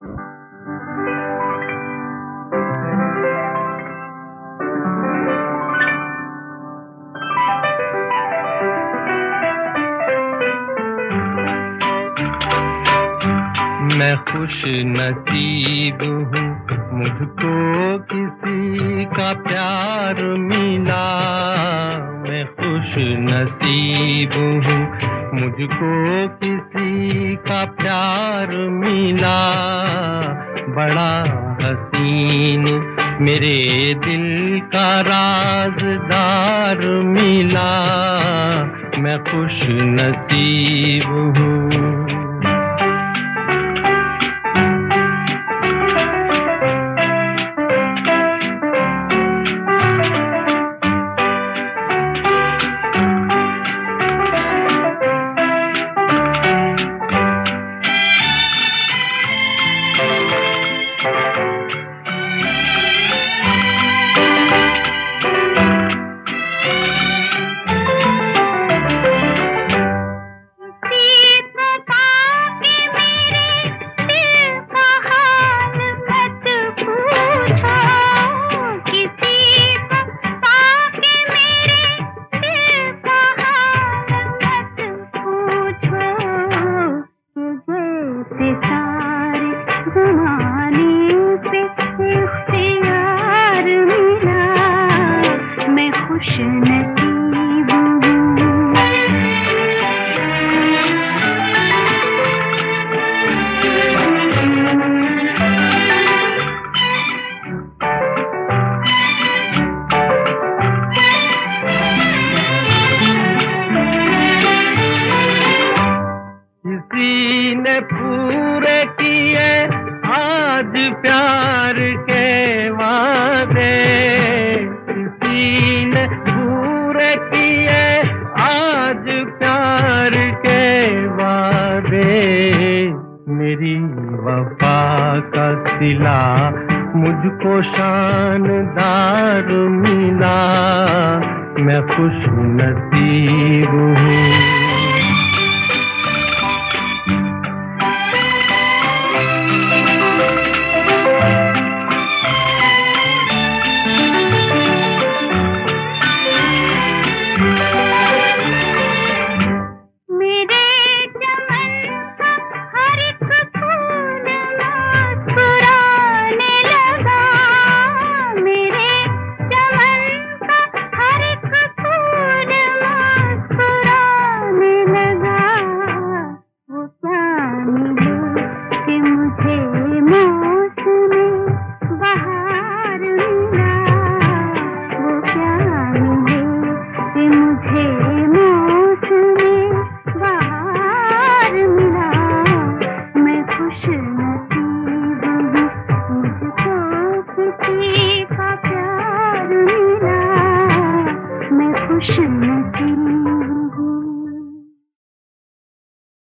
मैं खुश नसीब हूँ, मुझको किसी का प्यार मिला। मैं खुश नसीब हूँ, मुझको किसी का प्यार मिला। बड़ा हसीन मेरे दिल का राज़दार मिला। मैं खुश नसीब हूँ। किसी ने पूरे किए आज प्यार के वादे। किसी ने पूरे किए आज प्यार के वादे। मेरी वफा का सिला मुझको शानदार मिला। मैं खुश नसीब हूँ।